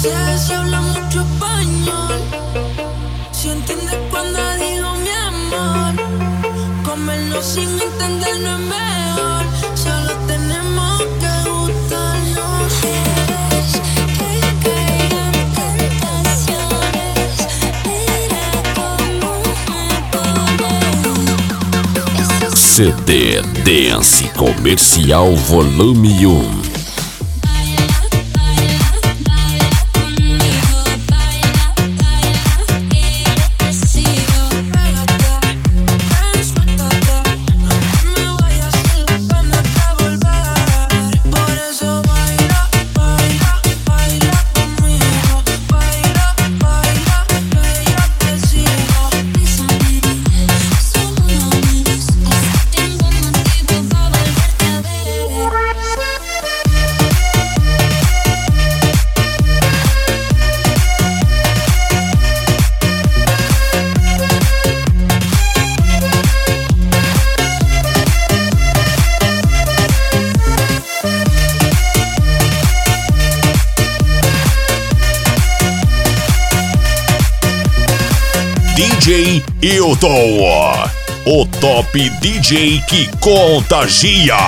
sé si habla mucho español, si entiendes cuando digo mi amor. Comernos sin entendernos es mejor, solo tenemos que gustarnos. Quieres que caiga en tentaciones, mira cómo me pone. CD Dance Comercial Volume 1. DJ Hilton, o top DJ que contagia.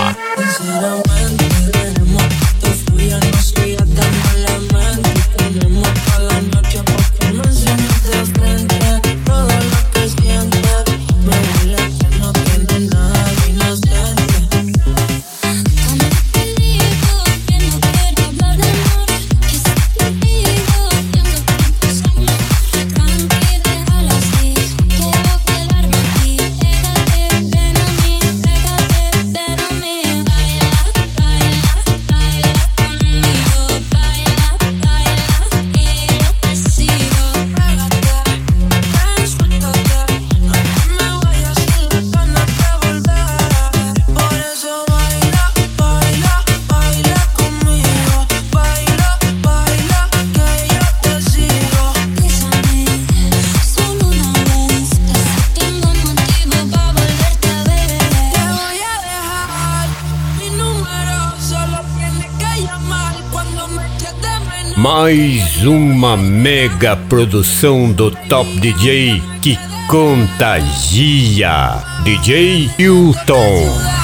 Mais uma mega produção do Top DJ que contagia. DJ Hilton.